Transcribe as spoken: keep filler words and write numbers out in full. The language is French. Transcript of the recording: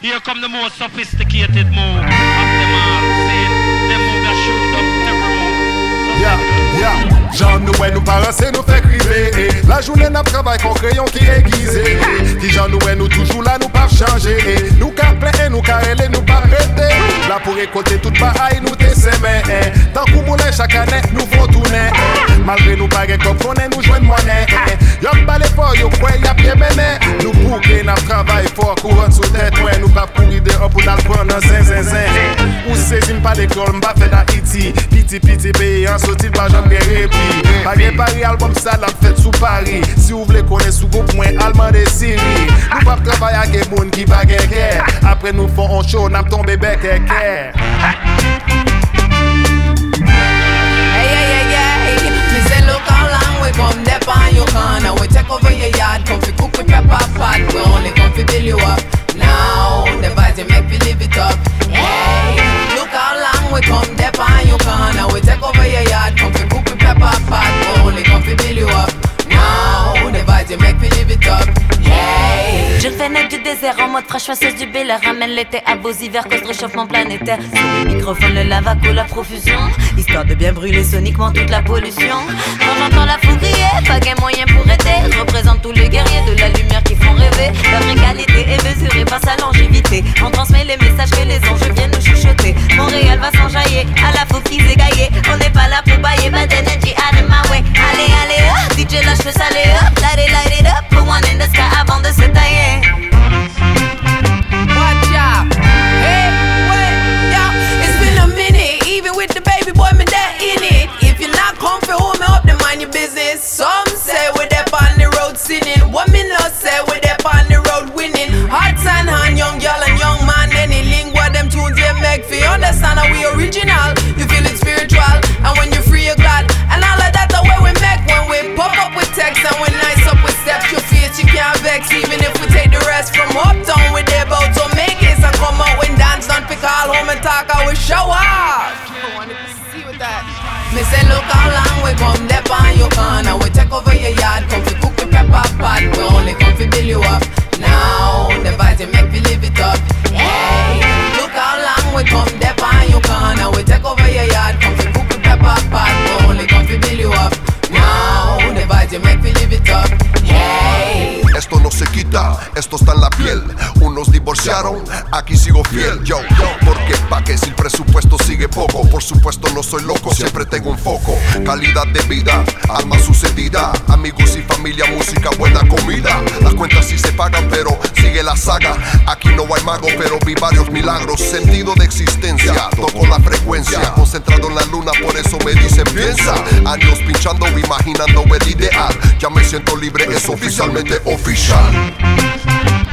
Here come the most sophisticated move of them all. See, them move that showed up every move. Yeah, yeah. Jean nous ouais nous paraissez nous fait crier. La journée n'a travail qu'on crayon qui aiguisé. Qui Jean nous ouais nous toujours là nous pas changer. Nous qu'à plein et nous qu'à aller nous pas arrêter. Là pour récolter toute pareil nous te s'aimer. Tant qu'on moulin chaque année nous vont tourner. Malgré nous pas comme qu'on est nous joindre monnaie. Y'en pas les fort y'en quoi y'a bien mené. Nous boucler n'a travail fort courant sous tête. Ouais nous pas pourrir dehors pour nous prendre un zin zin zin. Ou saisine pas l'école m'pas fait d'Haïti. Piti piti pays en sautil pas jamais répit. Paris Paris album ça l'a fait sous Paris. Si vous voulez connaître sous groupe moins allemand des Syrie. Nous pas travailler avec des monde qui va guerre. Après nous font un show n'a tombé bec et Hey hey hey hey. Me say look how long we come dep on your corner. We take over your yard, come fi cook with pepper pot. We only come fi build you up. Now the vibes you make me live it up. Hey, look how long we come dep on your corner. We take over your yard, come fi cook with pepper pot. We only come fi build you up. Now the vibes you make me live it up. Hey. Je fais naître du désert en mode fraîche faceuse du Bel ramène l'été à beaux hivers cause de réchauffement planétaire. Sur les microphones le lava coule à profusion, histoire de bien brûler soniquement toute la pollution. Quand j'entends la foule crier, pas qu'un moyen pour aider. Représente tous les guerriers de la lumière qui font rêver. Leur égalité est mesurée par sa longévité. On transmet les messages que les anges viennent nous chuchoter. Montréal va s'enjailler, à la faux qu'ils égaillés. On n'est pas là pour bailler, bad energy out of my way. Allez, allez, up, D J lâche le salé up. Light it, light it up, put one in the sky avant de se tailler. Watch out. Hey, wait, yo, it's been a minute. Even with the baby boy, me that in it. If you're not comfy, hold me up, then mind your business. Some say we're there on the road sinning. What me not say we're there on the road winning. Hearts and hand, young girl and young man. Any lingua, them tunes they make for you understand how we original. You feel it spiritual, and when you're free, you're glad. And all of that the way we make when we pop up with text and we nice up with steps. Your face you can't vex, even if we take the rest from uptown. We're there about to make it and come out when dance done. Pick all home and talk, I will show off. I wanted to see with that. Me say look how long we come dep on your corner. We take over your yard, come fi cook with pepper pot. We only come fi build you up. Now the vibes you make me live it up. Hey, look how long we come dep on your corner. We take over your yard, come fi cook with pepper pot. We only come fi build you up. Now the vibes you make me live it up. Hey. Esto no se quita, esto está en la piel. Unos divorciaron, aquí sigo fiel. Yo, yo, porque pa' que si el presupuesto sigue poco. Por supuesto no soy loco, siempre tengo un foco. Calidad de vida, alma sucedida. Amigos y familia, música, buena comida. Las cuentas sí se pagan, pero sigue la saga. Aquí no hay mago, pero vi varios milagros. Sentido de existencia, toco la frecuencia. Concentrado en la luna, por eso me dicen piensa. Años pinchando, imaginando el ideal. Ya me siento libre, es oficialmente oficial.